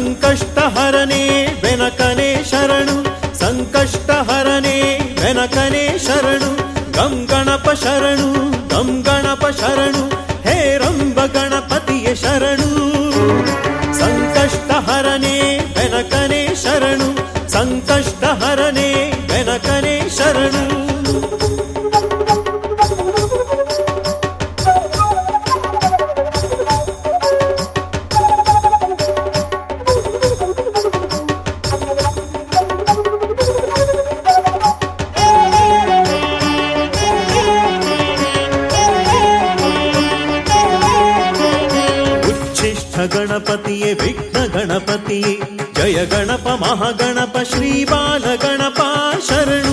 ಸಂಕಷ್ಟಹರನೇ ಬೆನಕನೇ ಶರಣು, ಸಂಕಷ್ಟಹರನೇ ಬೆನಕನೇ ಶರಣು. ಗಂ ಗಣಪ ಶರಣು, ಗಂ ಗಣಪ ಶರಣು, ಹೇ ರಂಬ ಗಣಪತಿಯ ಶರಣು. ಸಂಕಷ್ಟಹರನೇ ಬೆನಕನೇ ಶರಣು, ಸಂಕಷ್ಟಹರನೇ ಬೆನಕನೇ ಶರಣು. ಗಣಪತಿಯೇ ವಿಘ್ನ ಗಣಪತಿಯೇ ಜಯ ಗಣಪ ಮಹಾಗಣಪ ಶ್ರೀ ಬಾಲ ಗಣಪ ಶರಣು.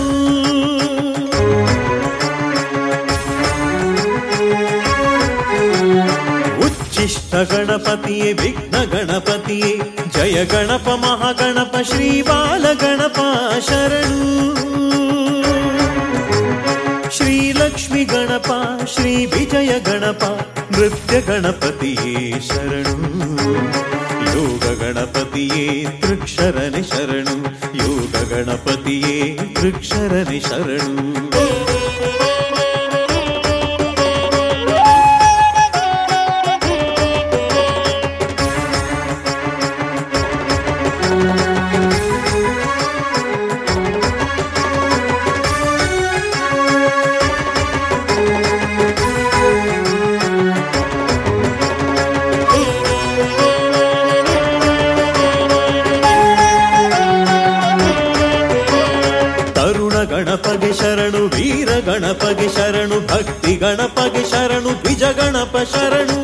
ಉಚ್ಚಿಷ್ಟ ಗಣಪತಿಯೇ ವಿಘ್ನ ಗಣಪತಿಯೇ ಜಯ ಗಣಪ ಮಹಾಗಣಪ ಶ್ರೀ ಬಾಲ ಗಣಪ ಶರಣು. ಶ್ರೀ ಲಕ್ಷ್ಮಿ ಗಣಪ ಶ್ರೀ ವಿಜಯ ಗಣಪ ನೃತ್ಯ ಗಣಪತಿಯೇ ಶರಣು. ಯೋಗ ಗಣಪತಿಯೇ ತ್ರಿಕ್ಷರನೆ ಶರಣು, ಯೋಗ ಗಣಪತಿಯೇ ತ್ರಿಕ್ಷರನೆ ಶರಣು. ಗಣಪಗೆ ಶರಣು, ವೀರ ಗಣಪಗೆ ಶರಣು, ಭಕ್ತಿ ಗಣಪಗೆ ಶರಣು, ದ್ವಿಜ ಗಣಪ ಶರಣು.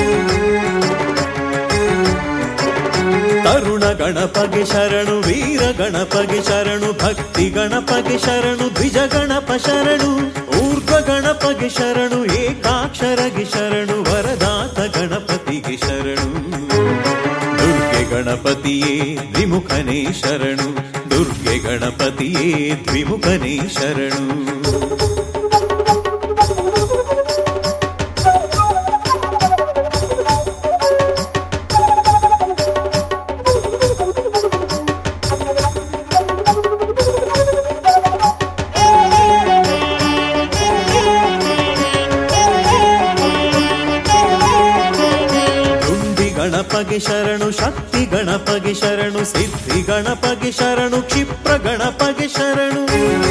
ತರುಣ ಗಣಪಗೆ ಶರಣು, ವೀರ ಗಣಪಗೆ ಶರಣು, ಭಕ್ತಿ ಗಣಪಗೆ ಶರಣು, ದ್ವಿಜ ಗಣಪ ಶರಣು. ಊರ್ಧ್ವ ಗಣಪಗೆ ಶರಣು, ಏಕಾಕ್ಷರಗೆ ಶರಣು, ವರದಾತ ಗಣಪತಿಗೆ ಶರಣು. ದುರ್ಗೆ ಗಣಪತಿಯೇ ದ್ವಿಮುಖನೇ ಶರಣು, ದುರ್ಗೆ ಗಣಪತಿಯೇ ದ್ವಿಮುಖನೇ ಶರಣು. ಗಣಪಗೆ ಶರಣು, ಶಕ್ತಿ ಗಣಪಗೆ ಶರಣು, ಸಿದ್ಧಿ ಗಣಪಗೆ ಶರಣು, ಕ್ಷಿಪ್ರ ಗಣಪಗೆ ಶರಣು.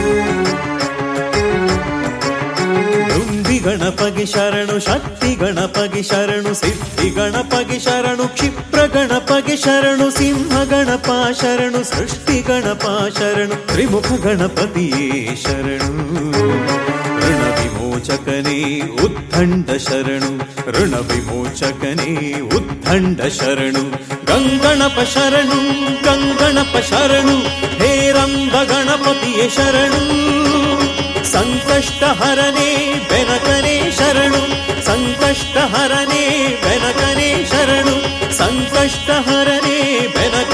ದುಂದಿ ಗಣಪಗೆ ಶರಣು, ಶಕ್ತಿ ಗಣಪಗೆ ಶರಣು, ಸಿದ್ಧಿ ಗಣಪಗೆ ಶರಣು, ಕ್ಷಿಪ್ರ ಗಣಪಗೆ ಶರಣು. ಸಿಂಹ ಗಣಪ ಶರಣು, ಸೃಷ್ಟಿ ಗಣಪ ಶರಣು, ತ್ರಿಮುಖ ಗಣಪತಿಯೇ ಶರಣು. ಋಣ ವಿಮೋಚಕನೇ ಉದ್ದಂಡ ಶರಣು, ಋಣ ವಿಮೋಚಕನೇ ಉದ್ದಂಡ ಶರಣು. ಗಂಗಣಪ ಶರಣು, ಗಂಗಣಪ ಶರಣು, ಹೇ ರಂಬ ಗಣಪತಿಯ ಶರಣು. ಸಂಕಷ್ಟಹರನೇ ಬೆನಕನೇ ಶರಣು, ಸಂಕಷ್ಟಹರನೇ ಬೆನಕನೇ ಶರಣು, ಸಂಕಷ್ಟಹರನೇ ಬೆನಕ